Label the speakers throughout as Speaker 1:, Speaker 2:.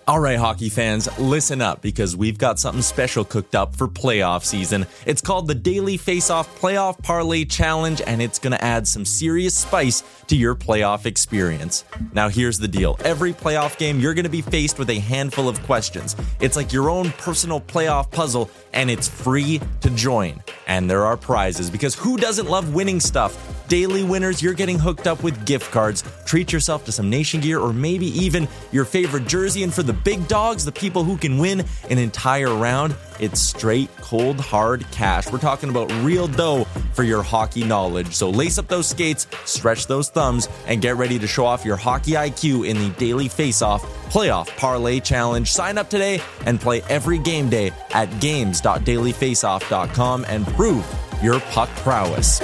Speaker 1: All right, hockey fans, listen up because we've got something special cooked up for playoff season. It's called the Daily Face-Off Playoff Parlay Challenge, and it's going to add some serious spice to your playoff experience. Now, here's the deal. Every playoff game, you're going to be faced with a handful of questions. It's like your own personal playoff puzzle, and it's free to join. And there are prizes, because who doesn't love winning stuff? Daily winners, you're getting hooked up with gift cards. Treat yourself to some Nation gear or maybe even your favorite jersey. And for the big dogs, the people who can win an entire round, it's straight, cold, hard cash. We're talking about real dough for your hockey knowledge. So lace up those skates, stretch those thumbs, and get ready to show off your hockey IQ in the Daily Face-Off Playoff Parlay Challenge. Sign up today and play every game day at games.dailyfaceoff.com and prove your puck prowess.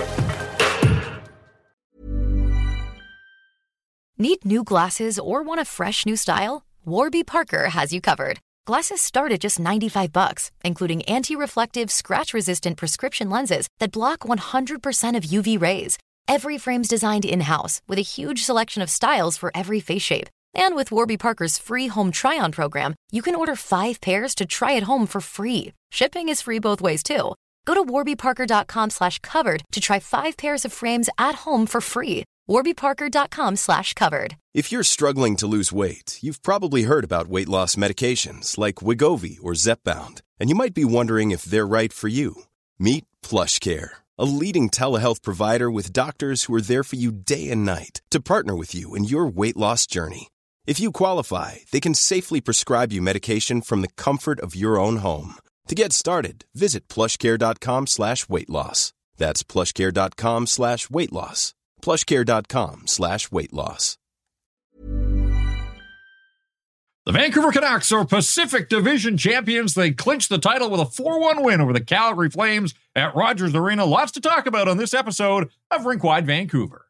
Speaker 2: Need new glasses or want a fresh new style? Warby Parker has you covered. Glasses start at just $95, including anti-reflective, scratch-resistant prescription lenses that block 100% of UV rays. Every frame's designed in-house with a huge selection of styles for every face shape. And with Warby Parker's free home try-on program, you can order 5 pairs to try at home for free. Shipping is free both ways, too. Go to warbyparker.com/covered to try 5 pairs of frames at home for free. warbyparker.com/covered.
Speaker 3: If you're struggling to lose weight, you've probably heard about weight loss medications like Wegovy or Zepbound, and you might be wondering if they're right for you. Meet PlushCare, a leading telehealth provider with doctors who are there for you day and night to partner with you in your weight loss journey. If you qualify, they can safely prescribe you medication from the comfort of your own home. To get started, visit plushcare.com/weight-loss. That's plushcare.com/weight-loss. plushcare.com/weight-loss.
Speaker 4: The Vancouver Canucks are Pacific Division champions. They clinched the title with a 4-1 win over the Calgary Flames at Rogers Arena. Lots to talk about on this episode of Rink-Wide Vancouver.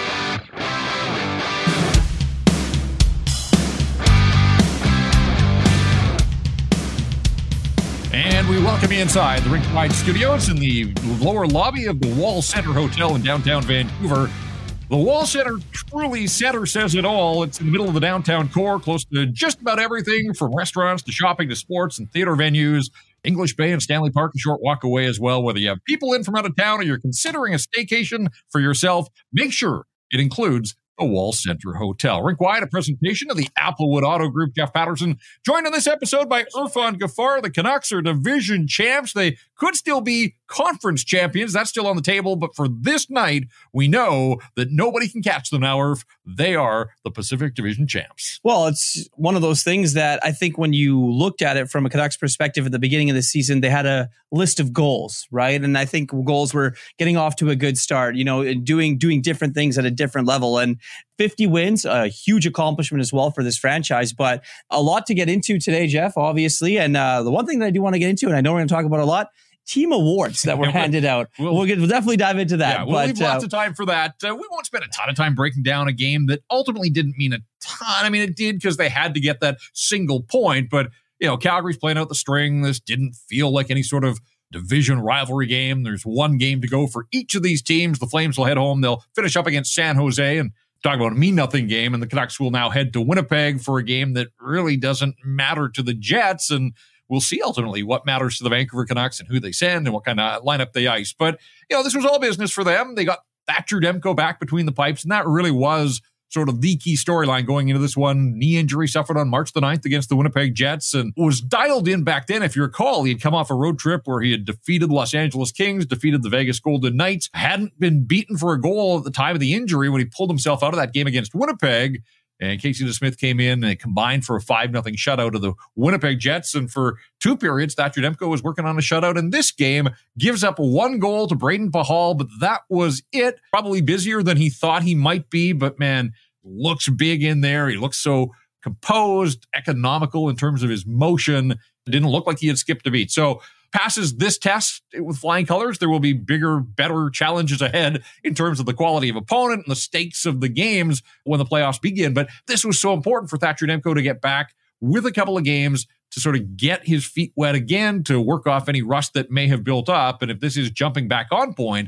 Speaker 4: And we welcome you inside the Rink-Wide Studios in the lower lobby of the Wall Center Hotel in downtown Vancouver. The Wall Center truly center says it all. It's in the middle of the downtown core, close to just about everything from restaurants to shopping to sports and theater venues. English Bay and Stanley Park a short walk away as well. Whether you have people in from out of town or you're considering a staycation for yourself, make sure it includes the Wall Center Hotel. Rink-Wide, a presentation of the Applewood Auto Group. Jeff Patterson, joined on this episode by Irfan Gaffar. The Canucks are division champs. They could still be conference champions. That's still on the table. But for this night, we know that nobody can catch them now, Irf. They are the Pacific Division champs.
Speaker 5: Well, it's one of those things that I think when you looked at it from a Canucks perspective at the beginning of the season, they had a list of goals, right? And I think goals were getting off to a good start, you know, doing different things at a different level. And 50 wins, a huge accomplishment as well for this franchise, but a lot to get into today, Jeff, obviously. And the one thing that I do want to get into, and I know we're going to talk about a lot, team awards that were handed out. We'll definitely dive into that.
Speaker 4: Yeah, we'll leave lots of time for that. We won't spend a ton of time breaking down a game that ultimately didn't mean a ton. I mean, it did because they had to get that single point, but you know, Calgary's playing out the string. This didn't feel like any sort of division rivalry game. There's one game to go for each of these teams. The Flames will head home. They'll finish up against San Jose and talk about a mean-nothing game, and the Canucks will now head to Winnipeg for a game that really doesn't matter to the Jets, and we'll see ultimately what matters to the Vancouver Canucks and who they send and what kind of lineup they ice. But, you know, this was all business for them. They got Thatcher Demko back between the pipes, and that really was sort of the key storyline going into this one. Knee injury suffered on March the 9th against the Winnipeg Jets and was dialed in back then. If you recall, he had come off a road trip where he had defeated the Los Angeles Kings, defeated the Vegas Golden Knights, hadn't been beaten for a goal at the time of the injury when he pulled himself out of that game against Winnipeg. And Casey DeSmith came in and combined for a 5-0 shutout of the Winnipeg Jets. And for 2 periods, Thatcher Demko was working on a shutout in this game, gives up 1 goal to Braden Pahal, but that was it. Probably busier than he thought he might be, but man, looks big in there. He looks so composed, economical in terms of his motion. It didn't look like he had skipped a beat. So passes this test with flying colors. There will be bigger, better challenges ahead in terms of the quality of opponent and the stakes of the games when the playoffs begin. But this was so important for Thatcher Demko to get back with a couple of games to sort of get his feet wet again, to work off any rust that may have built up. And if this is jumping back on point,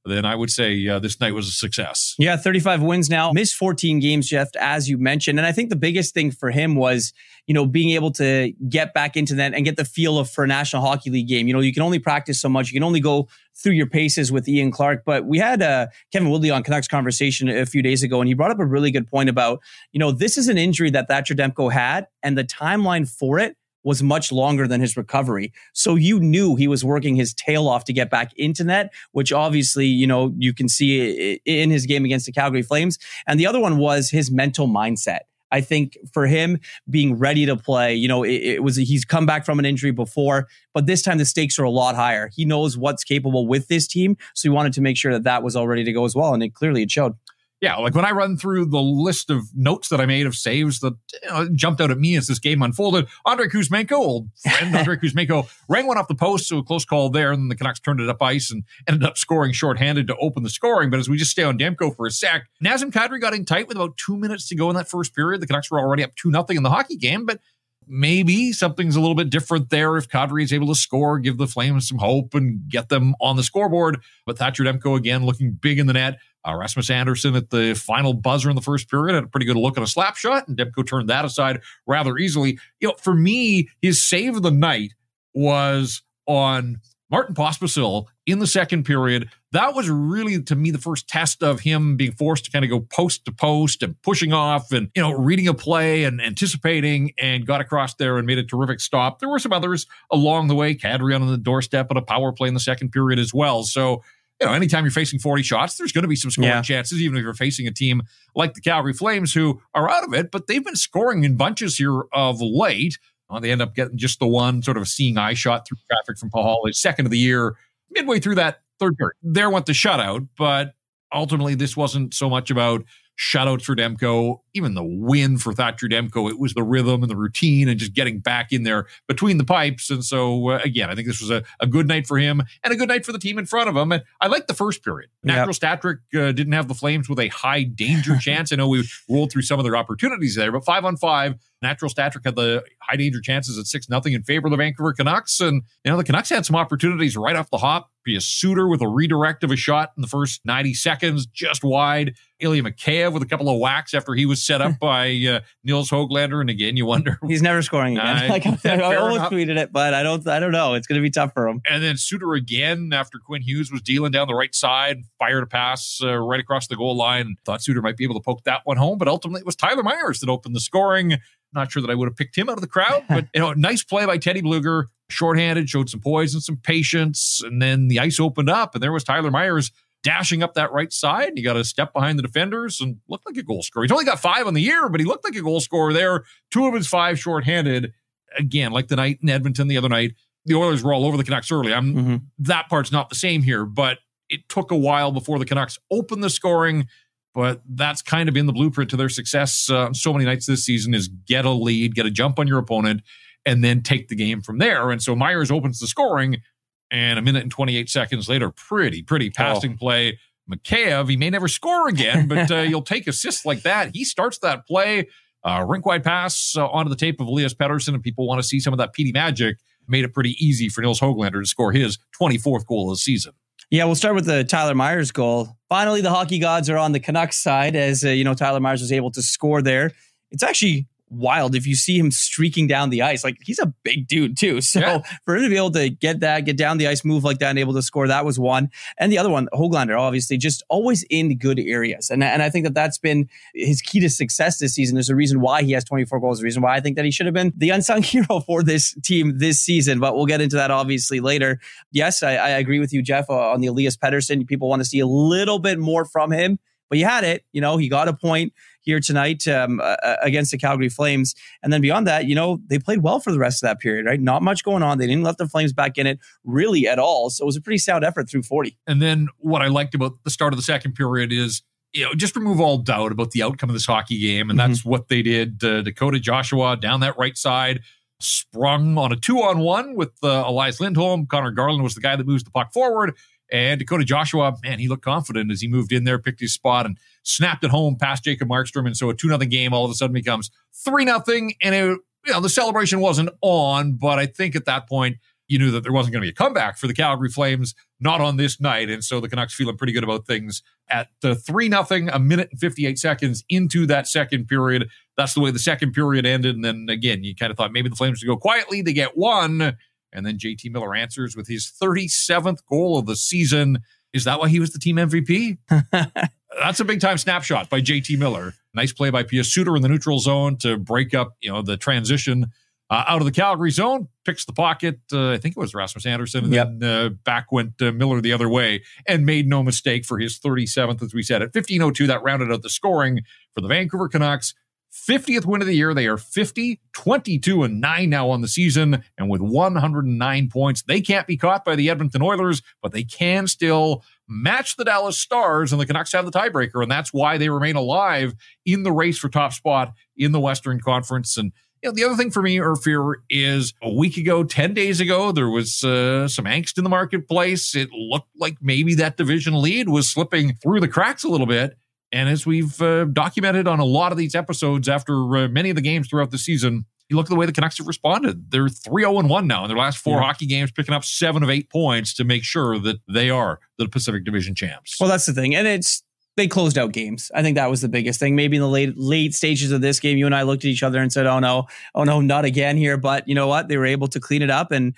Speaker 4: then I would say this night was a success.
Speaker 5: Yeah, 35 wins now. Missed 14 games, Jeff, as you mentioned. And I think the biggest thing for him was, being able to get back into that and get the feel for a National Hockey League game. You can only practice so much. You can only go through your paces with Ian Clark. But we had Kevin Woodley on Canucks Conversation a few days ago, and he brought up a really good point about, this is an injury that Thatcher Demko had, and the timeline for it was much longer than his recovery. So you knew he was working his tail off to get back into net, which obviously, you can see in his game against the Calgary Flames. And the other one was his mental mindset. I think for him being ready to play, he's come back from an injury before, but this time the stakes are a lot higher. He knows what's capable with this team. So he wanted to make sure that was all ready to go as well. And it showed.
Speaker 4: Yeah, like when I run through the list of notes that I made of saves that jumped out at me as this game unfolded, Andrei Kuzmenko, old friend Andrei Kuzmenko, rang one off the post, so a close call there, and then the Canucks turned it up ice and ended up scoring shorthanded to open the scoring. But as we just stay on Demko for a sec, Nazem Kadri got in tight with about 2 minutes to go in that first period. The Canucks were already up 2-0 in the hockey game, but maybe something's a little bit different there if Kadri is able to score, give the Flames some hope, and get them on the scoreboard. But Thatcher Demko again looking big in the net. Rasmus Anderson at the final buzzer in the first period had a pretty good look at a slap shot, and Demko turned that aside rather easily. For me, his save of the night was on Martin Pospisil in the second period. That was really, to me, the first test of him being forced to kind of go post to post and pushing off and, reading a play and anticipating, and got across there and made a terrific stop. There were some others along the way, Kadri on the doorstep and a power play in the second period as well. So, anytime you're facing 40 shots, there's going to be some scoring chances, even if you're facing a team like the Calgary Flames who are out of it, but they've been scoring in bunches here of late. They end up getting just the one sort of a seeing eye shot through traffic from Paul Hall, second of the year, midway through that third period. There went the shutout, but ultimately this wasn't so much about shutouts for Demko, even the win for Thatcher Demko. It was the rhythm and the routine and just getting back in there between the pipes. And so, again, I think this was a good night for him and a good night for the team in front of him. And I liked the first period. Natural Statrick didn't have the Flames with a high danger chance. I know we rolled through some of their opportunities there, but 5-on-5, Natural Statrick had the high danger chances at 6-0 in favor of the Vancouver Canucks. And, the Canucks had some opportunities right off the hop. Be a Suter with a redirect of a shot in the first 90 seconds, just wide. Ilya Mikheyev with a couple of whacks after he was set up by Nils Höglander. And again, you wonder.
Speaker 5: He's never scoring again. I almost tweeted it, but I don't know. It's going to be tough for him.
Speaker 4: And then Suter again after Quinn Hughes was dealing down the right side, fired a pass right across the goal line. Thought Suter might be able to poke that one home, but ultimately it was Tyler Myers that opened the scoring. Not sure that I would have picked him out of the crowd, but nice play by Teddy Bluger. Shorthanded, showed some poise and some patience, and then the ice opened up, and there was Tyler Myers dashing up that right side. He got a step behind the defenders and looked like a goal scorer. He's only got 5 on the year, but he looked like a goal scorer there. 2 of his 5 shorthanded. Again, like the night in Edmonton the other night, the Oilers were all over the Canucks early. That part's not the same here, but it took a while before the Canucks opened the scoring. But that's kind of been the blueprint to their success so many nights this season is get a lead, get a jump on your opponent, and then take the game from there. And so Myers opens the scoring, and a minute and 28 seconds later, pretty passing play. Mikheyev, he may never score again, but you'll take assists like that. He starts that play, rink-wide pass onto the tape of Elias Pettersson, and people want to see some of that Petey magic. Made it pretty easy for Nils Höglander to score his 24th goal of the season.
Speaker 5: Yeah, we'll start with the Tyler Myers goal. Finally, the hockey gods are on the Canucks side as, Tyler Myers was able to score there. It's actually wild if you see him streaking down the ice. Like, he's a big dude too. So for him to be able to get down the ice, move like that and able to score, that was one. And the other one, Höglander, obviously just always in good areas. And I think that's been his key to success this season. There's a reason why he has 24 goals. The reason why I think that he should have been the unsung hero for this team this season, but we'll get into that obviously later. Yes, I agree with you, Jeff, on the Elias Pettersson. People want to see a little bit more from him, but you had it. He got a point here tonight against the Calgary Flames. And then beyond that, they played well for the rest of that period, right? Not much going on. They didn't let the Flames back in it really at all. So it was a pretty sound effort through 40.
Speaker 4: And then what I liked about the start of the second period is, just remove all doubt about the outcome of this hockey game. And that's what they did. Dakota Joshua down that right side, sprung on a 2-on-1 with Elias Lindholm. Connor Garland was the guy that moves the puck forward. And Dakota Joshua, man, he looked confident as he moved in there, picked his spot, and snapped it home past Jacob Markstrom. And so a 2-0 game all of a sudden becomes 3-0. And the celebration wasn't on, but I think at that point, you knew that there wasn't going to be a comeback for the Calgary Flames, not on this night. And so the Canucks feeling pretty good about things at 3-0, a minute and 58 seconds into that second period. That's the way the second period ended. And then again, you kind of thought maybe the Flames would go quietly. They get one. And then JT Miller answers with his 37th goal of the season. Is that why he was the team MVP? That's a big time snapshot by JT Miller. Nice play by Pius Suter in the neutral zone to break up, the transition out of the Calgary zone. Picks the pocket. I think it was Rasmus Andersson. And then back went Miller the other way and made no mistake for his 37th, as we said. At 15:02, that rounded out the scoring for the Vancouver Canucks. 50th win of the year. They are 50, 22-9 now on the season. And with 109 points, they can't be caught by the Edmonton Oilers, but they can still match the Dallas Stars, and the Canucks have the tiebreaker. And that's why they remain alive in the race for top spot in the Western Conference. And the other thing for me, Urfir, is a week ago, 10 days ago, there was some angst in the marketplace. It looked like maybe that division lead was slipping through the cracks a little bit. And as we've documented on a lot of these episodes after many of the games throughout the season, you look at the way the Canucks have responded. They're 3-0-1 now in their last 4 hockey games, picking up 7 of 8 points to make sure that they are the Pacific Division champs.
Speaker 5: Well, that's the thing. And they closed out games. I think that was the biggest thing. Maybe in the late stages of this game, you and I looked at each other and said, oh no, not again here. But you know what? They were able to clean it up. And,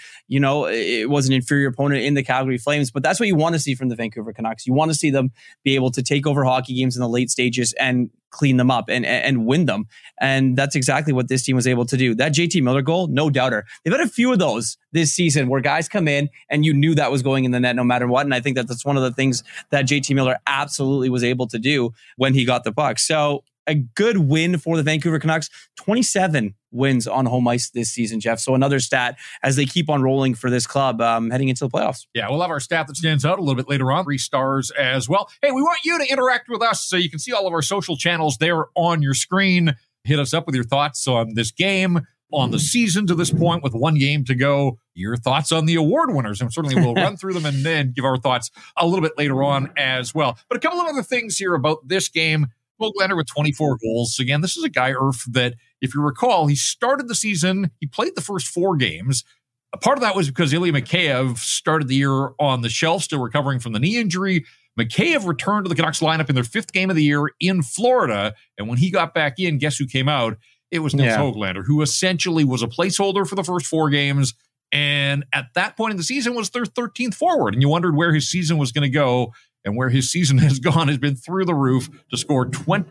Speaker 5: it was an inferior opponent in the Calgary Flames. But that's what you want to see from the Vancouver Canucks. You want to see them be able to take over hockey games in the late stages and clean them up and win them. And that's exactly what this team was able to do. That JT Miller goal, no doubter. They've had a few of those this season where guys come in and you knew that was going in the net no matter what. And I think that's one of the things that JT Miller absolutely was able to do when he got the puck. So a good win for the Vancouver Canucks. 27 wins on home ice this season, Jeff. So another stat as they keep on rolling for this club heading into the playoffs.
Speaker 4: Yeah, we'll have our stat that stands out a little bit later on. 3 stars as well. Hey, we want you to interact with us. So you can see all of our social channels there on your screen. Hit us up with your thoughts on this game, on the season to this point with 1 game to go. Your thoughts on the award winners. And certainly we'll run through them and then give our thoughts a little bit later on as well. But a couple of other things here about this game. Hoglander with 24 goals. Again, this is a guy, Irf, that if you recall, he started the season, he played the first 4 games. A part of that was because Ilya Mikheyev started the year on the shelf, still recovering from the knee injury. Mikheyev returned to the Canucks lineup in their 5th game of the year in Florida. And when he got back in, guess who came out? It was Nils Hoglander, who essentially was a placeholder for the first 4 games. And at that point in the season was their 13th forward. And you wondered where his season was going to go. And where his season has gone has been through the roof to score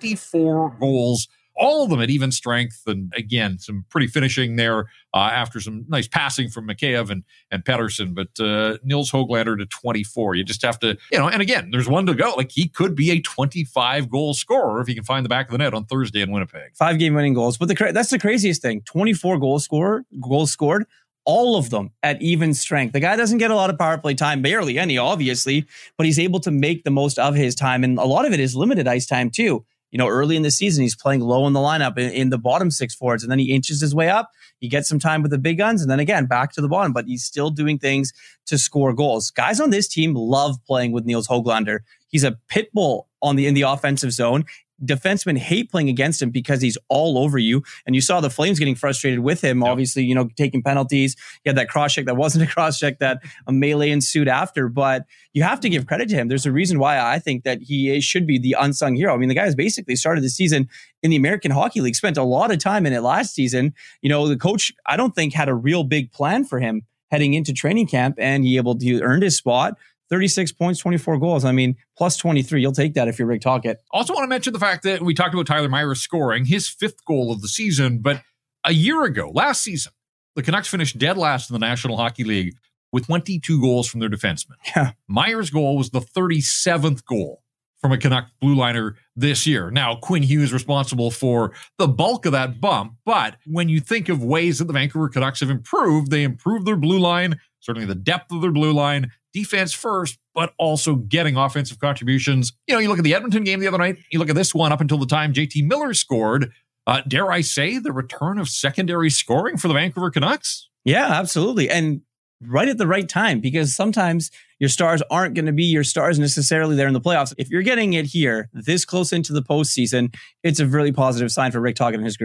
Speaker 4: 24 goals, all of them at even strength. And again, some pretty finishing there after some nice passing from Mikheyev and Pettersson. But Nils Hoglander to 24. You just have to, and again, there's 1 to go. Like he could be a 25-goal scorer if he can find the back of the net on Thursday in Winnipeg.
Speaker 5: 5-game winning goals. But that's the craziest thing. 24 goals scored. All of them at even strength. The guy doesn't get a lot of power play time, barely any, obviously, but he's able to make the most of his time. And a lot of it is limited ice time too. Early in the season, he's playing low in the lineup in the bottom 6 forwards, and then he inches his way up. He gets some time with the big guns, and then again, back to the bottom, but he's still doing things to score goals. Guys on this team love playing with Nils Hoglander. He's a pit bull in the offensive zone. Defensemen hate playing against him because he's all over you. And you saw the Flames getting frustrated with him, obviously, taking penalties. He had that cross check that wasn't a cross check, that a melee ensued after. But you have to give credit to him. There's a reason why I think that he should be the unsung hero. I mean, the guy has basically started the season in the American Hockey League, spent a lot of time in it last season. The coach, I don't think, had a real big plan for him heading into training camp, and he earned his spot. 36 points, 24 goals. I mean, plus 23. You'll take that if you're Rick Tocchet.
Speaker 4: Also want to mention the fact that we talked about Tyler Myers scoring his 5th goal of the season, but a year ago, last season, the Canucks finished dead last in the National Hockey League with 22 goals from their defensemen.
Speaker 5: Yeah.
Speaker 4: Myers' goal was the 37th goal from a Canuck blue liner this year. Now, Quinn Hughes responsible for the bulk of that bump, but when you think of ways that the Vancouver Canucks have improved, they improved their blue line, certainly the depth of their blue line, defense first, but also getting offensive contributions. You look at the Edmonton game the other night, you look at this one up until the time JT Miller scored. Dare I say the return of secondary scoring for the Vancouver Canucks?
Speaker 5: Yeah, absolutely. And right at the right time, because sometimes your stars aren't going to be your stars necessarily there in the playoffs. If you're getting it here this close into the postseason, it's a really positive sign for Rick Tocchet and his group.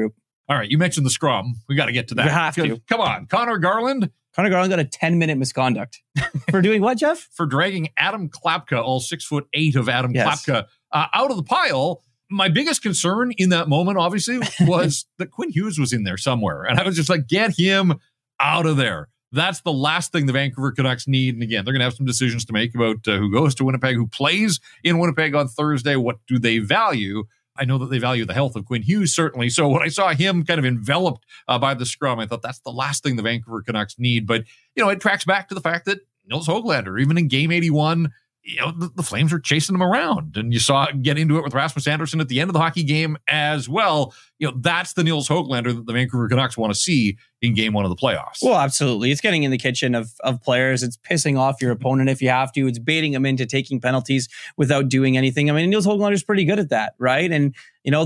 Speaker 4: All right, you mentioned the scrum. We got to get to that.
Speaker 5: We have to.
Speaker 4: Come on, Connor Garland
Speaker 5: got a 10-minute misconduct. For doing what, Jeff?
Speaker 4: For dragging Adam Klapka, all 6'8" of Adam
Speaker 5: Yes.
Speaker 4: Klapka, out of the pile. My biggest concern in that moment, obviously, was that Quinn Hughes was in there somewhere. And I was just like, get him out of there. That's the last thing the Vancouver Canucks need. And again, they're going to have some decisions to make about who goes to Winnipeg, who plays in Winnipeg on Thursday. What do they value? I know that they value the health of Quinn Hughes, certainly. So when I saw him kind of enveloped by the scrum, I thought that's the last thing the Vancouver Canucks need. But, it tracks back to the fact that Nils Höglander, even in Game 81, the Flames were chasing him around. And you saw it get into it with Rasmus Andersson at the end of the hockey game as well. That's the Nils Höglander that the Vancouver Canucks want to see in Game 1 of the playoffs.
Speaker 5: Well, absolutely. It's getting in the kitchen of players. It's pissing off your opponent if you have to. It's baiting them into taking penalties without doing anything. I mean, Nils Höglander is pretty good at that, right? And,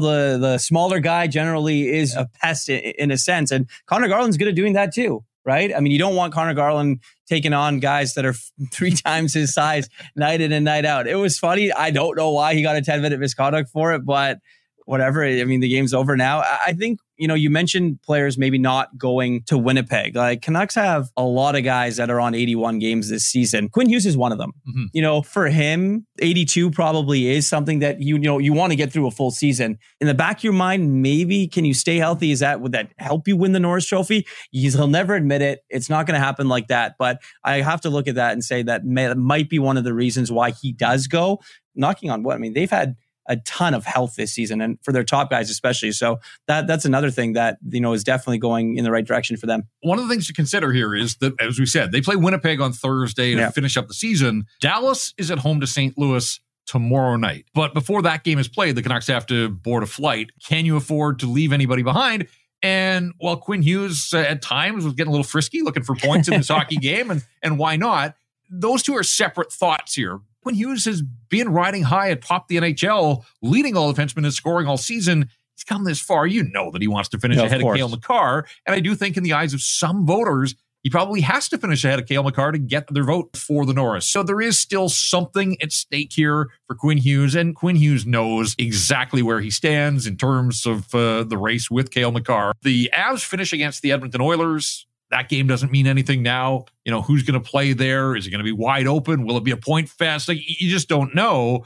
Speaker 5: the smaller guy generally is a pest in a sense. And Connor Garland's good at doing that too. Right? I mean, you don't want Connor Garland taking on guys that are 3 times his size night in and night out. It was funny. I don't know why he got a 10-minute misconduct for it, but whatever. I mean, the game's over now. I think, you mentioned players maybe not going to Winnipeg. Like, Canucks have a lot of guys that are on 81 games this season. Quinn Hughes is one of them. Mm-hmm. For him, 82 probably is something that you want to get through a full season. In the back of your mind, maybe can you stay healthy? Would that help you win the Norris Trophy? He'll never admit it. It's not going to happen like that. But I have to look at that and say that might be one of the reasons why he does go. Knocking on wood. I mean, they've had a ton of health this season, and for their top guys especially. So that's another thing that is definitely going in the right direction for them.
Speaker 4: One of the things to consider here is that, as we said, they play Winnipeg on Thursday to finish up the season. Dallas is at home to St. Louis tomorrow night. But before that game is played, the Canucks have to board a flight. Can you afford to leave anybody behind? And while Quinn Hughes at times was getting a little frisky, looking for points in this hockey game, and why not? Those two are separate thoughts here. Quinn Hughes has been riding high atop the NHL, leading all defensemen in scoring all season. He's come this far. You know that he wants to finish ahead of Cale Makar. And I do think in the eyes of some voters, he probably has to finish ahead of Cale Makar to get their vote for the Norris. So there is still something at stake here for Quinn Hughes. And Quinn Hughes knows exactly where he stands in terms of the race with Cale Makar. The Avs finish against the Edmonton Oilers. That game doesn't mean anything now. Who's going to play there? Is it going to be wide open? Will it be a point fest? Like, you just don't know.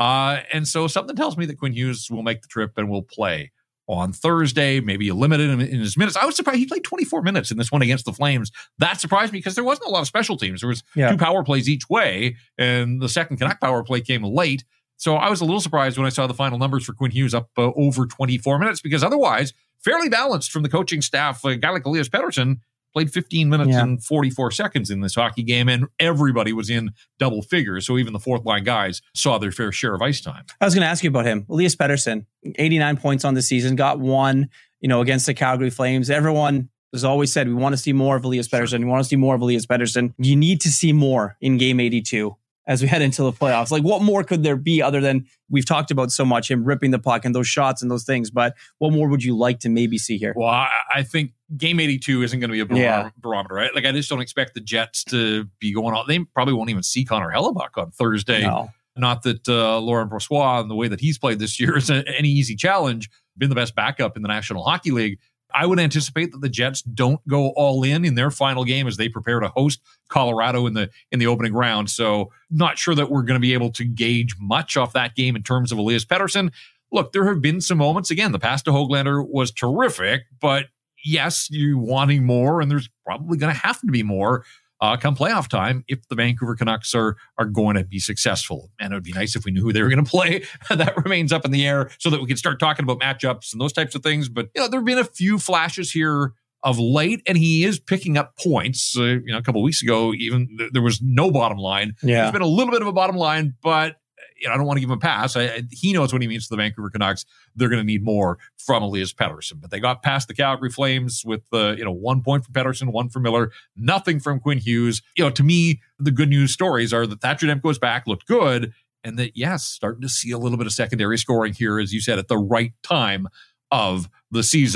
Speaker 4: And so something tells me that Quinn Hughes will make the trip and will play on Thursday. Maybe you limit him in his minutes. I was surprised he played 24 minutes in this one against the Flames. That surprised me because there wasn't a lot of special teams. There was 2 power plays each way, and the second Canuck power play came late. So I was a little surprised when I saw the final numbers for Quinn Hughes up over 24 minutes, because otherwise, fairly balanced from the coaching staff. A guy like Elias Pettersson played 15 minutes and 44 seconds in this hockey game, and everybody was in double figures. So even the fourth line guys saw their fair share of ice time.
Speaker 5: I was going to ask you about him. Elias Pettersson, 89 points on the season, got 1, against the Calgary Flames. Everyone has always said, we want to see more of Elias Pettersson. We want to see more of Elias Pettersson. You need to see more in Game 82 as we head into the playoffs. Like, what more could there be other than we've talked about so much, him ripping the puck and those shots and those things, but what more would you like to maybe see here?
Speaker 4: Well, I think Game 82 isn't going to be a barometer, right? Like, I just don't expect the Jets to be going on. They probably won't even see Connor Hellebuck on Thursday.
Speaker 5: No.
Speaker 4: Not that Laurent Brossoit, and the way that he's played this year, is any easy challenge. Been the best backup in the National Hockey League. I would anticipate that the Jets don't go all in their final game as they prepare to host Colorado in the opening round. So not sure that we're going to be able to gauge much off that game in terms of Elias Pettersson. Look, there have been some moments. Again, the pass to Höglander was terrific, but yes, you're wanting more, and there's probably going to have to be more come playoff time if the Vancouver Canucks are going to be successful. And it would be nice if we knew who they were going to play. That remains up in the air so that we can start talking about matchups and those types of things. But, there have been a few flashes here of late, and he is picking up points. A couple of weeks ago, even there was no bottom line.
Speaker 5: Yeah.
Speaker 4: There's been a little bit of a bottom line, but I don't want to give him a pass. He knows what he means to the Vancouver Canucks. They're going to need more from Elias Pettersson. But they got past the Calgary Flames with 1 point for Pettersson, 1 for Miller, nothing from Quinn Hughes. To me, the good news stories are that Thatcher Demko's back, looked good, and that, yes, starting to see a little bit of secondary scoring here, as you said, at the right time of the season.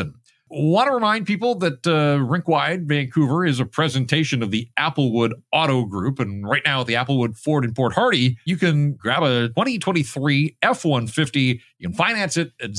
Speaker 4: Want to remind people that Rink-Wide Vancouver is a presentation of the Applewood Auto Group. And right now at the Applewood Ford in Port Hardy, you can grab a 2023 F-150. You can finance it at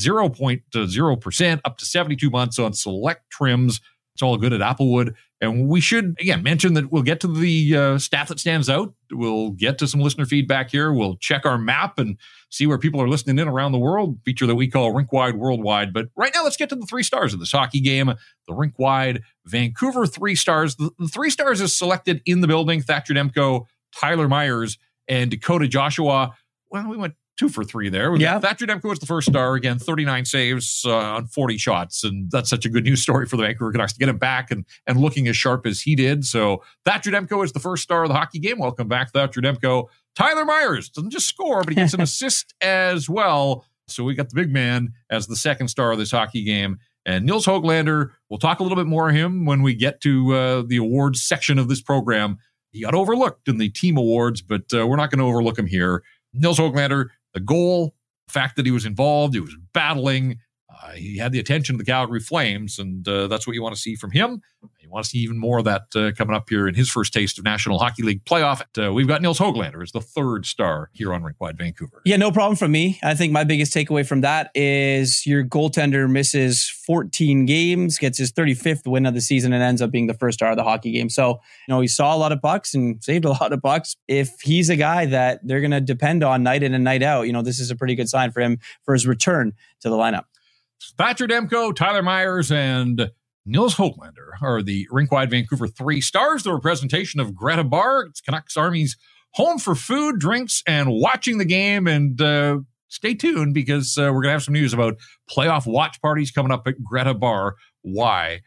Speaker 4: 0.0% up to 72 months on select trims. It's all good at Applewood. And we should, again, mention that we'll get to the staff that stands out. We'll get to some listener feedback here. We'll check our map and see where people are listening in around the world, feature that we call Rink-Wide Worldwide. But right now, let's get to the 3 stars of this hockey game. The Rink-Wide Vancouver 3 stars. The 3 stars is selected in the building. Thatcher Demko, Tyler Myers, and Dakota Joshua. Well, we went 2 for 3 there. Thatcher Demko was the first star. Again, 39 saves on 40 shots. And that's such a good news story for the Vancouver Canucks to get him back and looking as sharp as he did. So Thatcher Demko is the first star of the hockey game. Welcome back, Thatcher Demko. Tyler Myers doesn't just score, but he gets an assist as well. So we got the big man as the second star of this hockey game. And Nils Höglander, we'll talk a little bit more of him when we get to the awards section of this program. He got overlooked in the team awards, but we're not going to overlook him here. Nils Höglander, the goal, the fact that he was involved, he was battling, he had the attention of the Calgary Flames, and that's what you want to see from him. You want to see even more of that coming up here in his first taste of National Hockey League playoff. We've got Nils Höglander as the third star here on Rink-Wide Vancouver.
Speaker 5: Yeah, no problem from me. I think my biggest takeaway from that is your goaltender misses 14 games, gets his 35th win of the season, and ends up being the first star of the hockey game. So, he saw a lot of pucks and saved a lot of pucks. If he's a guy that they're going to depend on night in and night out, this is a pretty good sign for him for his return to the lineup.
Speaker 4: Thatcher Demko, Tyler Myers, and Nils Höglander are the Rink-Wide Vancouver 3 stars. The representation of Greta Bar. It's Canucks Army's home for food, drinks, and watching the game. And stay tuned because we're going to have some news about playoff watch parties coming up at Greta Bar YVR.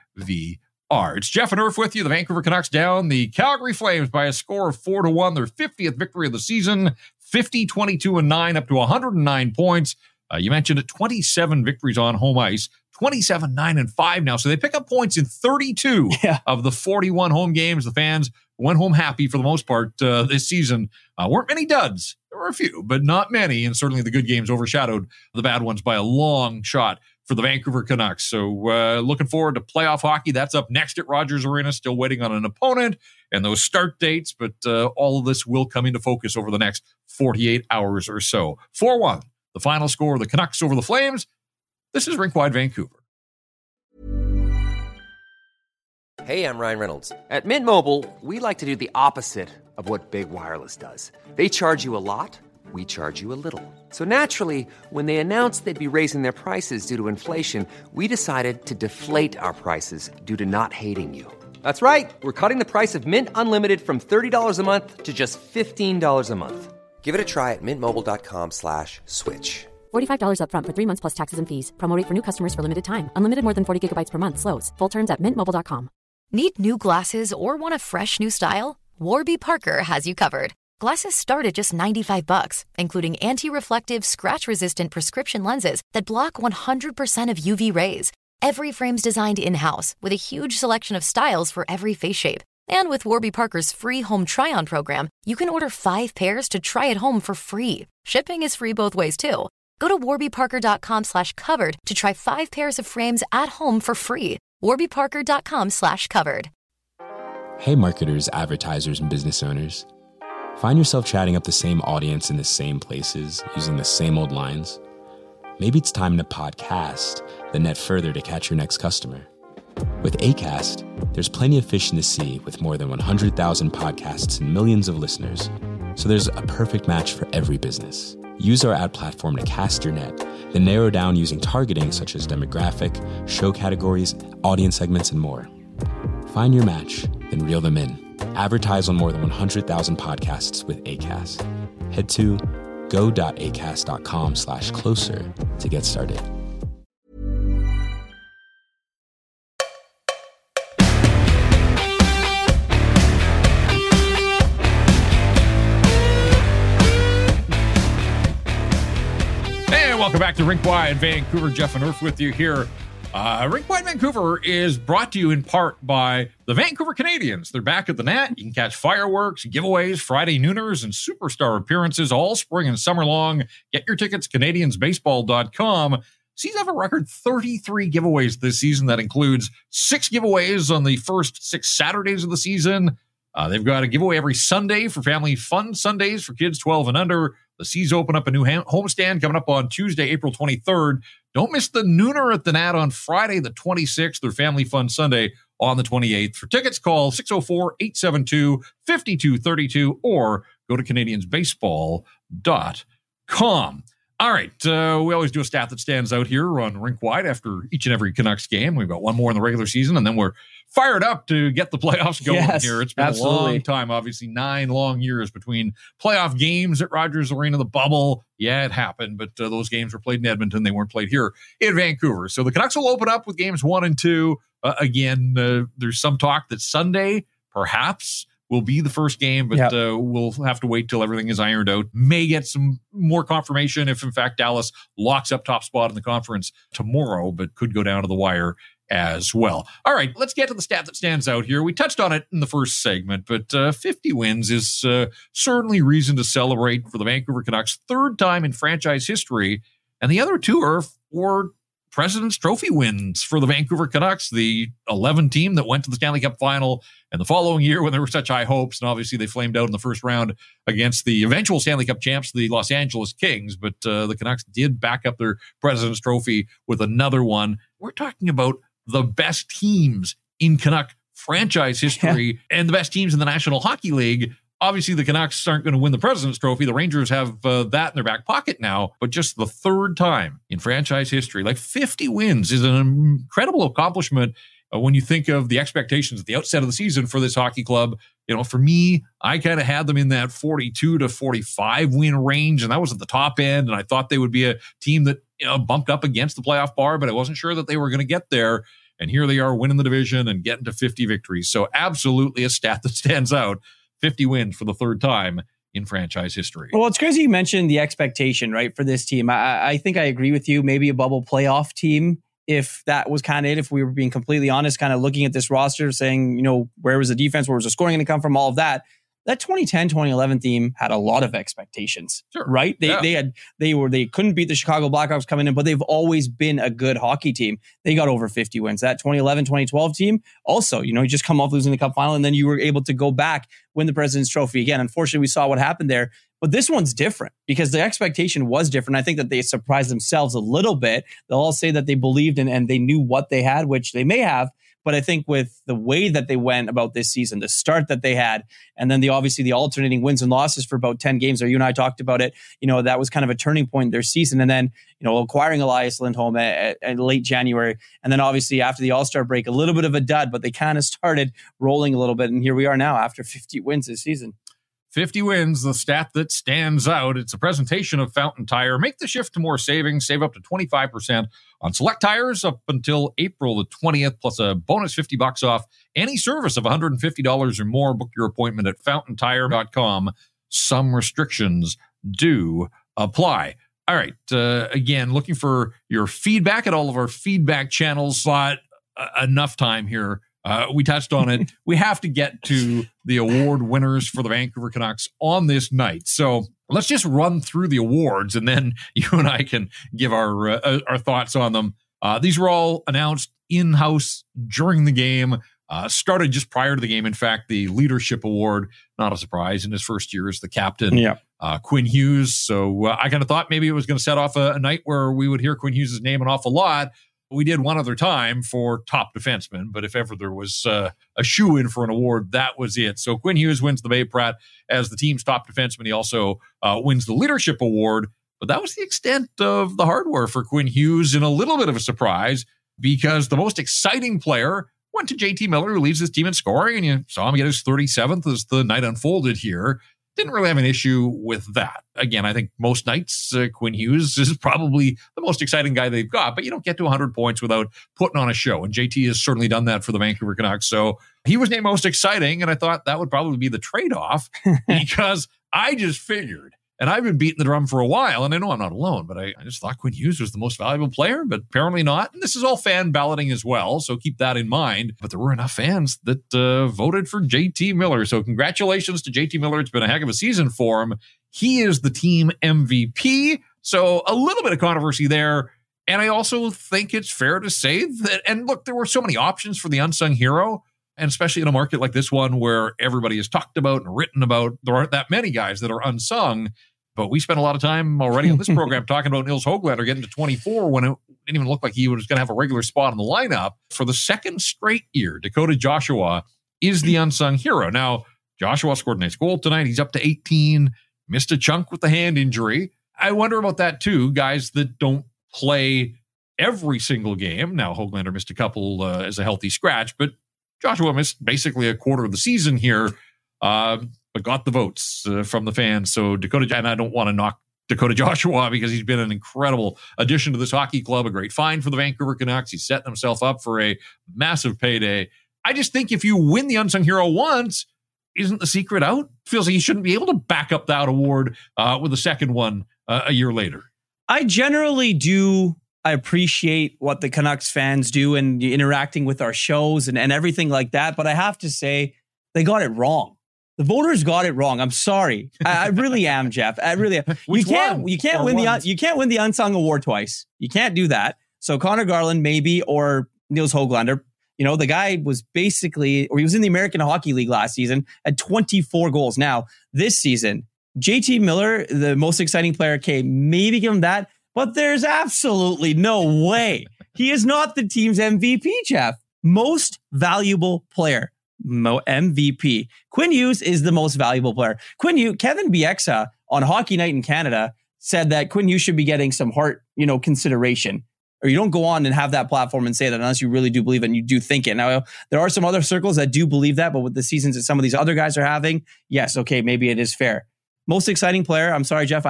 Speaker 4: It's Jeff and Irf with you. The Vancouver Canucks down the Calgary Flames by a score of 4-1. Their 50th victory of the season, 50-22-9, up to 109 points. You mentioned it, 27 victories on home ice, 27-9-5 now. So they pick up points in 32 of the 41 home games. The fans went home happy for the most part this season. Weren't many duds. There were a few, but not many. And certainly the good games overshadowed the bad ones by a long shot for the Vancouver Canucks. So looking forward to playoff hockey. That's up next at Rogers Arena. Still waiting on an opponent and those start dates. But all of this will come into focus over the next 48 hours or so. 4-1. The final score of the Canucks over the Flames. This is Rink-Wide Vancouver.
Speaker 6: Hey, I'm Ryan Reynolds. At Mint Mobile, we like to do the opposite of what Big Wireless does. They charge you a lot, we charge you a little. So naturally, when they announced they'd be raising their prices due to inflation, we decided to deflate our prices due to not hating you. That's right. We're cutting the price of Mint Unlimited from $30 a month to just $15 a month. Give it a try at mintmobile.com/switch.
Speaker 7: $45 up front for 3 months plus taxes and fees. Promo rate for new customers for limited time. Unlimited more than 40 gigabytes per month. Slows full terms at mintmobile.com.
Speaker 2: Need new glasses or want a fresh new style? Warby Parker has you covered. Glasses start at just $95, including anti-reflective, scratch-resistant prescription lenses that block 100% of UV rays. Every frame's designed in-house with a huge selection of styles for every face shape. And with Warby Parker's free home try-on program, you can order 5 pairs to try at home for free. Shipping is free both ways, too. Go to warbyparker.com/covered to try 5 pairs of frames at home for free. warbyparker.com/covered.
Speaker 8: Hey marketers, advertisers, and business owners. Find yourself chatting up the same audience in the same places, using the same old lines? Maybe it's time to podcast, then net further to catch your next customer. With Acast, there's plenty of fish in the sea with more than 100,000 podcasts and millions of listeners. So there's a perfect match for every business. Use our ad platform to cast your net, then narrow down using targeting such as demographic, show categories, audience segments, and more. Find your match, then reel them in. Advertise on more than 100,000 podcasts with Acast. Head to go.acast.com/closer to get started.
Speaker 4: Welcome back to Rink-Wide Vancouver. Jeff and Irf with you here. Rink-Wide Vancouver is brought to you in part by the Vancouver Canadians. They're back at the net. You can catch fireworks, giveaways, Friday nooners, and superstar appearances all spring and summer long. Get your tickets, CanadiansBaseball.com. Seas have a record 33 giveaways this season. That includes 6 giveaways on the first 6 Saturdays of the season. They've got a giveaway every Sunday for Family Fun Sundays for kids 12 and under. The Seas open up a new homestand coming up on Tuesday, April 23rd. Don't miss the Nooner at the Nat on Friday, the 26th, or Family Fun Sunday on the 28th. For tickets, call 604-872-5232 or go to CanadiansBaseball.com. All right, we always do a stat that stands out here on Rink Wide after each and every Canucks game. We've got one more in the regular season, and then we're fired up to get the playoffs going here. It's been a long time, obviously 9 long years between playoff games at Rogers Arena, the bubble. Yeah, it happened, but those games were played in Edmonton. They weren't played here in Vancouver. So the Canucks will open up with games 1 and 2. Again, there's some talk that Sunday, perhaps, will be the first game, but we'll have to wait till everything is ironed out. May get some more confirmation if, in fact, Dallas locks up top spot in the conference tomorrow, but could go down to the wire as well. All right, let's get to the stat that stands out here. We touched on it in the first segment, but 50 wins is certainly reason to celebrate for the Vancouver Canucks, 3rd time in franchise history, and the other 2 are for President's Trophy wins for the Vancouver Canucks, the 11 team that went to the Stanley Cup final and the following year when there were such high hopes. And obviously they flamed out in the first round against the eventual Stanley Cup champs, the Los Angeles Kings. But the Canucks did back up their President's Trophy with another one. We're talking about the best teams in Canuck franchise history and the best teams in the National Hockey League. Obviously, the Canucks aren't going to win the President's Trophy. The Rangers have that in their back pocket now, but just the 3rd time in franchise history. Like 50 wins is an incredible accomplishment when you think of the expectations at the outset of the season for this hockey club. You know, for me, I kind of had them in that 42 to 45 win range, and that was at the top end. And I thought they would be a team that, you know, bumped up against the playoff bar, but I wasn't sure that they were going to get there. And here they are winning the division and getting to 50 victories. So absolutely a stat that stands out. 50 wins for the 3rd time in franchise history.
Speaker 5: Well, it's crazy you mentioned the expectation, right, for this team. I think I agree with you. Maybe a bubble playoff team, if that was kind of it, if we were being completely honest, kind of looking at this roster, saying, you know, where was the defense, where was the scoring going to come from, all of that. That 2010, 2011 team had a lot of expectations, right? They couldn't beat the Chicago Blackhawks coming in, but they've always been a good hockey team. They got over 50 wins. That 2011, 2012 team also, you know, you just come off losing the cup final and then you were able to go back, win the President's Trophy again. Unfortunately, we saw what happened there, but this one's different because the expectation was different. I think that they surprised themselves a little bit. They'll all say that they believed and they knew what they had, which they may have. But I think with the way that they went about this season, the start that they had, and then obviously the alternating wins and losses for about 10 games, or you and I talked about it, you know, that was kind of a turning point in their season. And then, you know, acquiring Elias Lindholm at late January. And then obviously after the All-Star break, a little bit of a dud, but they kind of started rolling a little bit. And here we are now after 50 wins this season.
Speaker 4: 50 wins, the stat that stands out. It's a presentation of Fountain Tire. Make the shift to more savings. Save up to 25% on select tires up until April the 20th, plus a bonus $50 off any service of $150 or more. Book your appointment at fountaintire.com. Some restrictions do apply. All right. Again, looking for your feedback at all of our feedback channels. But enough time here. We touched on it. We have to get to the award winners for the Vancouver Canucks on this night. So let's just run through the awards and then you and I can give our thoughts on them. These were all announced in-house during the game, started just prior to the game. In fact, the Leadership Award, not a surprise in his first year as the captain, Quinn Hughes. So I kind of thought maybe it was going to set off a night where we would hear Quinn Hughes' name an awful lot. We did one other time for top defenseman, but if ever there was a shoe-in for an award, that was it. So Quinn Hughes wins the Babe Pratt as the team's top defenseman. He also wins the Leadership Award, but that was the extent of the hardware for Quinn Hughes, and a little bit of a surprise because the most exciting player went to JT Miller, who leads his team in scoring, and you saw him get his 37th as the night unfolded here. Didn't really have an issue with that. Again, I think most nights, Quinn Hughes is probably the most exciting guy they've got, but you don't get to 100 points without putting on a show. And JT has certainly done that for the Vancouver Canucks. So he was named most exciting, and I thought that would probably be the trade-off because I just figured, and I've been beating the drum for a while, and I know I'm not alone, but I just thought Quinn Hughes was the most valuable player, but apparently not. And this is all fan balloting as well, so keep that in mind. But there were enough fans that voted for JT Miller. So congratulations to JT Miller. It's been a heck of a season for him. He is the team MVP. So a little bit of controversy there. And I also think it's fair to say that, and look, there were so many options for the unsung hero, and especially in a market like this one where everybody is talked about and written about, there aren't that many guys that are unsung. But we spent a lot of time already on this program talking about Nils Höglander getting to 24 when it didn't even look like he was going to have a regular spot in the lineup. For the second straight year, Dakota Joshua is the unsung hero. Now, Joshua scored a nice goal tonight. He's up to 18, missed a chunk with the hand injury. I wonder about that too, guys that don't play every single game. Now, Höglander missed a couple as a healthy scratch, but Joshua missed basically a quarter of the season here. But got the votes from the fans. So Dakota, and I don't want to knock Dakota Joshua because he's been an incredible addition to this hockey club, a great find for the Vancouver Canucks. He's setting himself up for a massive payday. I just think if you win the unsung hero once, isn't the secret out? Feels like you shouldn't be able to back up that award with a second one a year later.
Speaker 5: I generally do. I appreciate what the Canucks fans do and interacting with our shows and everything like that. But I have to say, they got it wrong. The voters got it wrong. I'm sorry. I really am, Jeff. I really am. You can't win the unsung award twice. You can't do that. So Connor Garland maybe, or Nils Höglander. You know, the guy was basically, or he was in the American Hockey League last season at 24 goals. Now, this season, JT Miller, the most exciting player, maybe give him that, but there's absolutely no way. He is not the team's MVP, Jeff. Most valuable player. MVP. Quinn Hughes is the most valuable player. Kevin Bieksa on Hockey Night in Canada said that Quinn Hughes should be getting some heart, consideration. Or you don't go on and have that platform and say that unless you really do believe it and you do think it. Now, there are some other circles that do believe that, but with the seasons that some of these other guys are having, yes, okay, maybe it is fair. Most exciting player, I'm sorry, Jeff,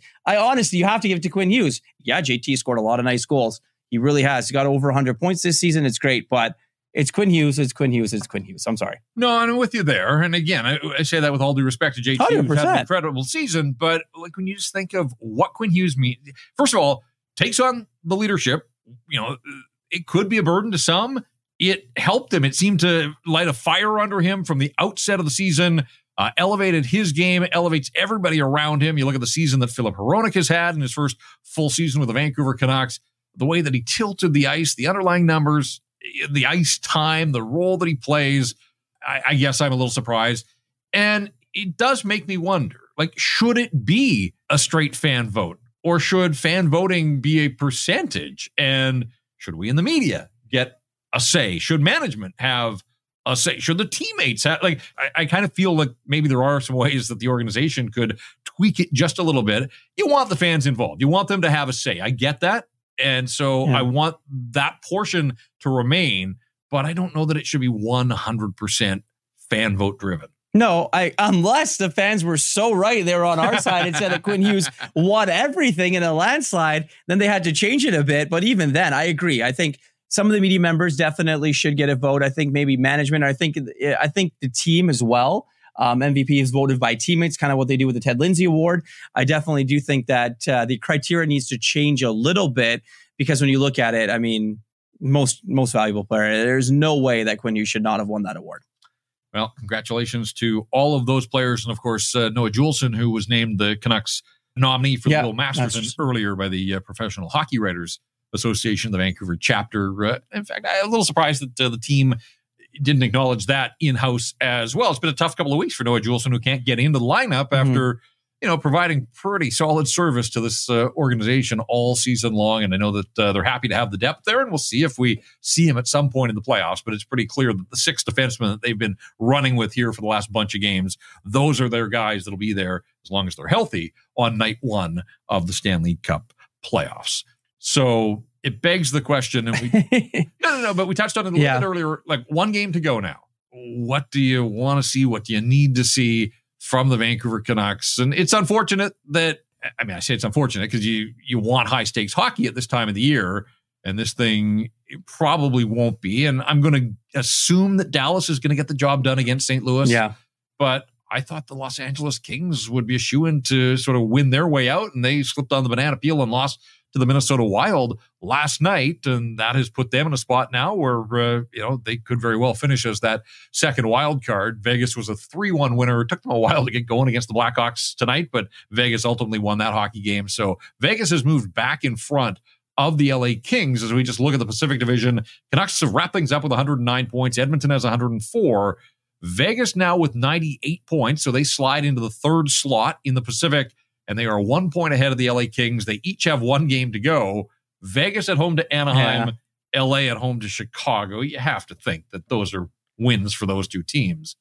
Speaker 5: you have to give it to Quinn Hughes. Yeah, JT scored a lot of nice goals. He really has. He got over 100 points this season. It's great, but it's Quinn Hughes. I'm sorry.
Speaker 4: No, I'm with you there. And again, I say that with all due respect to JT,
Speaker 5: 100%.
Speaker 4: who's had an incredible season. But like when you just think of what Quinn Hughes means, first of all, takes on the leadership. It could be a burden to some. It helped him. It seemed to light a fire under him from the outset of the season. Elevated his game, elevates everybody around him. You look at the season that Filip Hronek has had in his first full season with the Vancouver Canucks, the way that he tilted the ice, the underlying numbers, the ice time, the role that he plays. I guess I'm a little surprised. And it does make me wonder, should it be a straight fan vote? Or should fan voting be a percentage? And should we in the media get a say? Should management have a say? Should the teammates have, I kind of feel like maybe there are some ways that the organization could tweak it just a little bit. You want the fans involved. You want them to have a say. I get that. And so I want that portion to remain, but I don't know that it should be 100% fan vote driven.
Speaker 5: No, unless the fans were so right, they were on our side and said that Quinn Hughes won everything in a landslide, then they had to change it a bit. But even then, I agree. I think some of the media members definitely should get a vote. I think maybe management. I think the team as well. MVP is voted by teammates, kind of what they do with the Ted Lindsay Award. I definitely do think that the criteria needs to change a little bit because when you look at it, I mean, most valuable player, there's no way that Quinn Hughes should not have won that award.
Speaker 4: Well, congratulations to all of those players. And of course, Noah Juulsen, who was named the Canucks nominee for the Will Masterson earlier by the Professional Hockey Writers Association, the Vancouver chapter. In fact, I'm a little surprised that the team didn't acknowledge that in-house as well. It's been a tough couple of weeks for Noah Juulsen, who can't get into the lineup after providing pretty solid service to this organization all season long. And I know that they're happy to have the depth there, and we'll see if we see him at some point in the playoffs. But it's pretty clear that the 6 defensemen that they've been running with here for the last bunch of games, those are their guys that'll be there as long as they're healthy on night 1 of the Stanley Cup playoffs. So it begs the question, and we but we touched on it a little bit earlier, one game to go now. What do you want to see? What do you need to see from the Vancouver Canucks? And it's unfortunate that, I say it's unfortunate because you want high stakes hockey at this time of the year, and this thing probably won't be. And I'm going to assume that Dallas is going to get the job done against St. Louis. Yeah. But I thought the Los Angeles Kings would be a shoo-in to sort of win their way out, and they slipped on the banana peel and lost to the Minnesota Wild last night, and that has put them in a spot now where they could very well finish as that second wild card. Vegas was a 3-1 winner. It took them a while to get going against the Blackhawks tonight, but Vegas ultimately won that hockey game. So Vegas has moved back in front of the LA Kings as we just look at the Pacific Division. Canucks wrap things up with 109 points. Edmonton has 104. Vegas now with 98 points, so they slide into the third slot in the Pacific, and they are 1 point ahead of the LA Kings. They each have one game to go. Vegas at home to Anaheim, LA at home to Chicago. You have to think that those are wins for those two teams.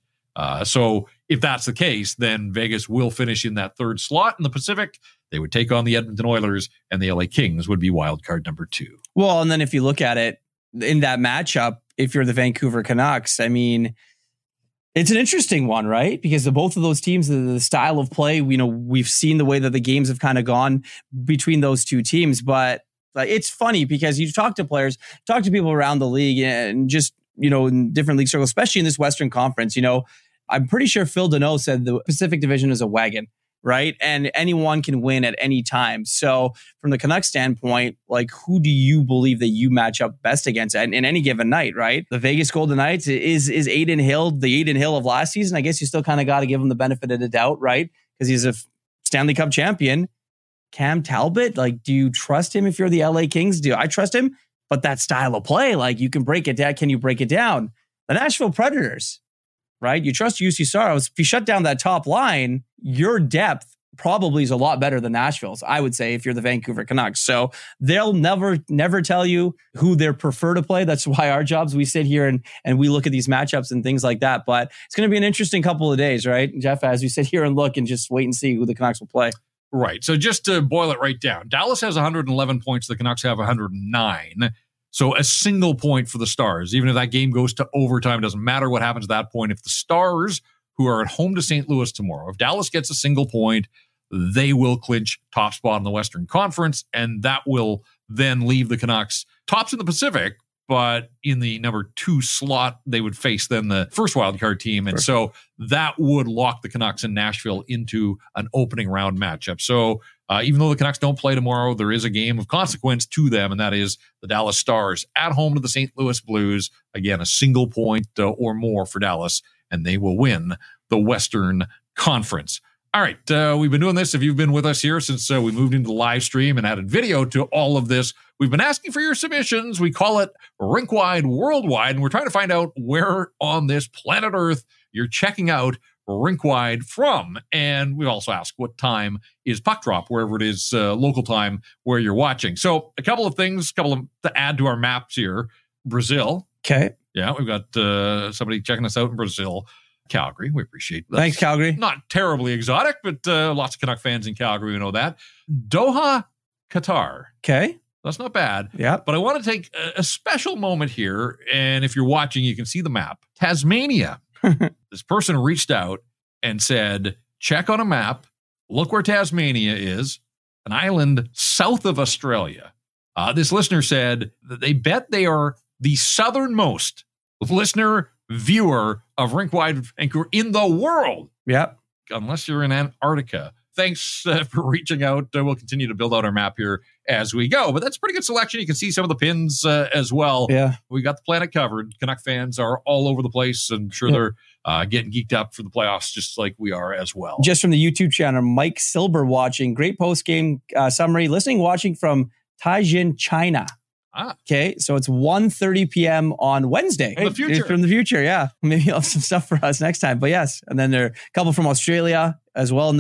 Speaker 4: So if that's the case, then Vegas will finish in that third slot in the Pacific. They would take on the Edmonton Oilers, and the LA Kings would be wild card number 2.
Speaker 5: Well, and then if you look at it in that matchup, if you're the Vancouver Canucks, I mean, it's an interesting one, right? Because both of those teams, the style of play, we've seen the way that the games have kind of gone between those two teams. But it's funny because you talk to players, talk to people around the league, and just, in different league circles, especially in this Western Conference, I'm pretty sure Phil Deneau said the Pacific Division is a wagon, right? And anyone can win at any time. So from the Canucks standpoint, who do you believe that you match up best against in any given night, right? The Vegas Golden Knights is Adin Hill, the Adin Hill of last season. I guess you still kind of got to give him the benefit of the doubt, right? Because he's a Stanley Cup champion. Cam Talbot, do you trust him if you're the LA Kings? I trust him, but that style of play, you can break it down. Can you break it down? The Nashville Predators, right? You trust UC Saros. If you shut down that top line, your depth probably is a lot better than Nashville's, I would say, if you're the Vancouver Canucks. So they'll never tell you who they prefer to play. That's why our jobs, we sit here and we look at these matchups and things like that. But it's going to be an interesting couple of days, right, Jeff, as we sit here and look and just wait and see who the Canucks will play.
Speaker 4: Right. So just to boil it right down, Dallas has 111 points. The Canucks have 109. So a single point for the Stars. Even if that game goes to overtime, it doesn't matter what happens at that point. If the Stars, who are at home to St. Louis tomorrow, if Dallas gets a single point, they will clinch top spot in the Western Conference, and that will then leave the Canucks tops in the Pacific, but in the number 2 slot, they would face then the first wildcard team. And so that would lock the Canucks in Nashville into an opening round matchup. So even though the Canucks don't play tomorrow, there is a game of consequence to them, and that is the Dallas Stars at home to the St. Louis Blues. Again, a single point or more for Dallas, and they will win the Western Conference. All right, we've been doing this. If you've been with us here since we moved into the live stream and added video to all of this, we've been asking for your submissions. We call it Rinkwide Worldwide, and we're trying to find out where on this planet Earth you're checking out Rinkwide from. And we also ask what time is puck drop, wherever it is, local time where you're watching. So a couple of things, to add to our maps here. Brazil.
Speaker 5: Okay.
Speaker 4: Yeah, we've got somebody checking us out in Brazil. Calgary, we appreciate that.
Speaker 5: Thanks, Calgary.
Speaker 4: Not terribly exotic, but lots of Canuck fans in Calgary, we know that. Doha, Qatar.
Speaker 5: Okay.
Speaker 4: That's not bad.
Speaker 5: Yeah.
Speaker 4: But I want to take a special moment here, and if you're watching, you can see the map. Tasmania. This person reached out and said, check on a map, look where Tasmania is, an island south of Australia. This listener said that they bet they are the southernmost listener viewer of Rinkwide Vancouver in the world.
Speaker 5: Yep.
Speaker 4: Unless you're in Antarctica. Thanks for reaching out. We'll continue to build out our map here as we go. But that's a pretty good selection. You can see some of the pins as well.
Speaker 5: Yeah. We
Speaker 4: got the planet covered. Canuck fans are all over the place. I'm sure they're getting geeked up for the playoffs just like we are as well.
Speaker 5: Just from the YouTube channel, Mike Silber watching. Great post-game summary. Watching from Taijin, China. Okay, so it's 1:30 p.m. on Wednesday.
Speaker 4: From the future.
Speaker 5: From the future, yeah. Maybe you'll have some stuff for us next time. But yes, and then there are a couple from Australia as well in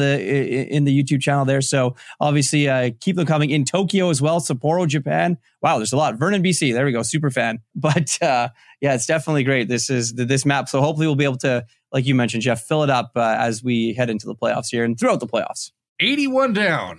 Speaker 5: the YouTube channel there. So obviously keep them coming. In Tokyo as well, Sapporo, Japan. Wow, there's a lot. Vernon, BC. There we go. Super fan. But yeah, it's definitely great. This map. So hopefully we'll be able to, like you mentioned, Jeff, fill it up as we head into the playoffs here and throughout the playoffs.
Speaker 4: 81 down.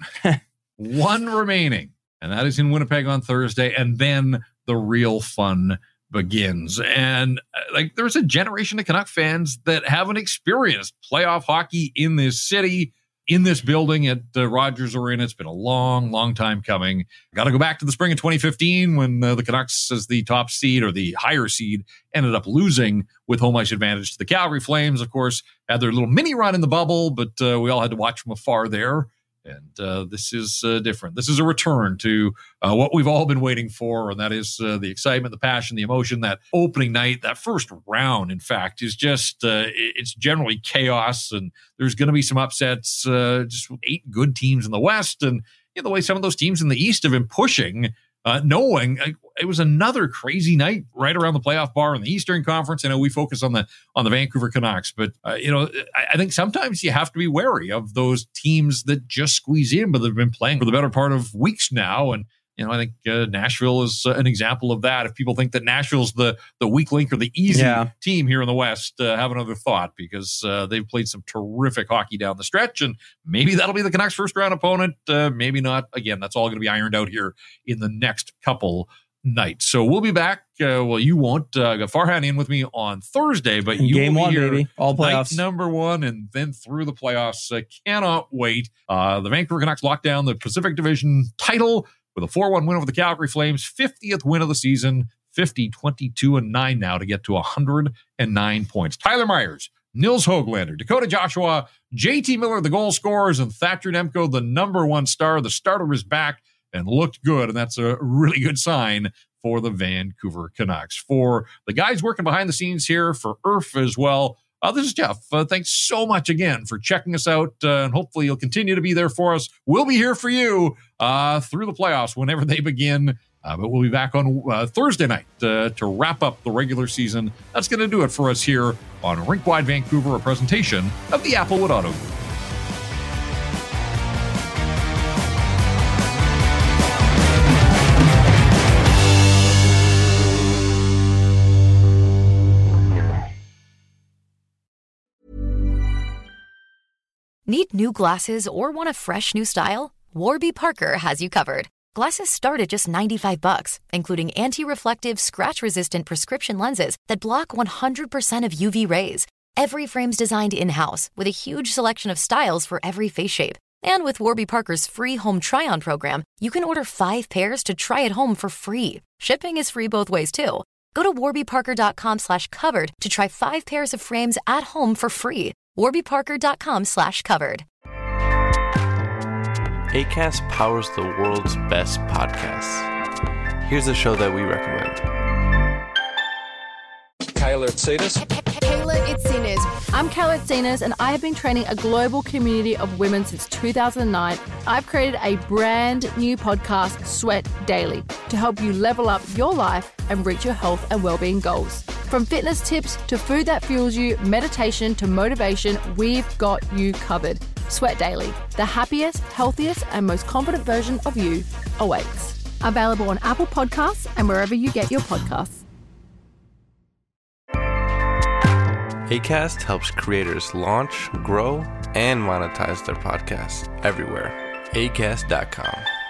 Speaker 4: 1 remaining. And that is in Winnipeg on Thursday. And then the real fun begins. And there's a generation of Canuck fans that haven't experienced playoff hockey in this city, in this building at Rogers Arena. It's been a long, long time coming. Got to go back to the spring of 2015 when the Canucks, as the top seed or the higher seed, ended up losing with home ice advantage to the Calgary Flames. Of course, had their little mini run in the bubble, but we all had to watch from afar there. And this is different. This is a return to what we've all been waiting for, and that is the excitement, the passion, the emotion. That opening night, that first round, in fact, is just, it's generally chaos, and there's going to be some upsets, just 8 good teams in the West. And the way some of those teams in the East have been pushing, knowing it was another crazy night right around the playoff bar in the Eastern Conference. I know we focus on the Vancouver Canucks, but I think sometimes you have to be wary of those teams that just squeeze in, but they've been playing for the better part of weeks now. And I think Nashville is an example of that. If people think that Nashville's the weak link or the easy team here in the West, have another thought, because they've played some terrific hockey down the stretch, and maybe that'll be the Canucks' first-round opponent. Maybe not. Again, that's all going to be ironed out here in the next couple nights. So we'll be back. Well, you won't. I got Farhan in with me on Thursday, but you
Speaker 5: Game
Speaker 4: will be
Speaker 5: one,
Speaker 4: here
Speaker 5: baby. All playoffs.
Speaker 4: Night number one, and then through the playoffs. Cannot wait. The Vancouver Canucks locked down the Pacific Division title with a 4-1 win over the Calgary Flames, 50th win of the season, 50-22-9 now to get to 109 points. Tyler Myers, Nils Höglander, Dakota Joshua, JT Miller, the goal scorers, and Thatcher Demko, the number one star. The starter is back and looked good, and that's a really good sign for the Vancouver Canucks. For the guys working behind the scenes here, for Irf as well, this is Jeff. Thanks so much again for checking us out, and hopefully you'll continue to be there for us. We'll be here for you through the playoffs whenever they begin, but we'll be back on Thursday night to wrap up the regular season. That's going to do it for us here on Rink Wide Vancouver, a presentation of the Applewood Auto Group.
Speaker 2: Need new glasses or want a fresh new style? Warby Parker has you covered. Glasses start at just $95, including anti-reflective, scratch-resistant prescription lenses that block 100% of UV rays. Every frame's designed in-house with a huge selection of styles for every face shape. And with Warby Parker's free home try-on program, you can order 5 pairs to try at home for free. Shipping is free both ways, too. Go to warbyparker.com/covered to try 5 pairs of frames at home for free. warbyparker.com/covered.
Speaker 9: Acast powers the world's best podcasts. Here's a show that we recommend.
Speaker 10: Kayla Itsinas.
Speaker 11: Kayla Itsinas. I'm Kayla Itsinas, and I have been training a global community of women since 2009. I've created a brand new podcast, Sweat Daily, to help you level up your life and reach your health and well-being goals. From fitness tips to food that fuels you, meditation to motivation, we've got you covered. Sweat Daily, the happiest, healthiest, and most confident version of you awaits. Available on Apple Podcasts and wherever you get your podcasts.
Speaker 9: Acast helps creators launch, grow, and monetize their podcasts everywhere. Acast.com.